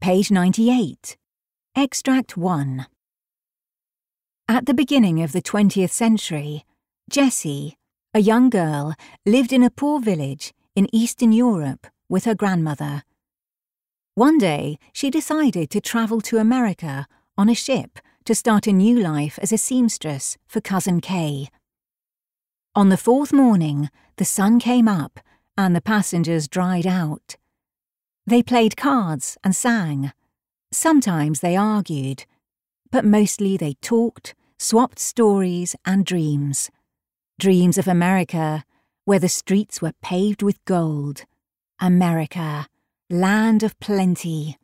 Page 98. Extract 1. At the beginning of the 20th century, Jessie, a young girl, lived in a poor village in Eastern Europe with her grandmother. One day, she decided to travel to America on a ship to start a new life as a seamstress for Cousin Kay. On the fourth morning, the sun came up and the passengers dried out. They played cards and sang. Sometimes they argued, but mostly they talked, swapped stories and dreams. Dreams of America, where the streets were paved with gold. America, land of plenty.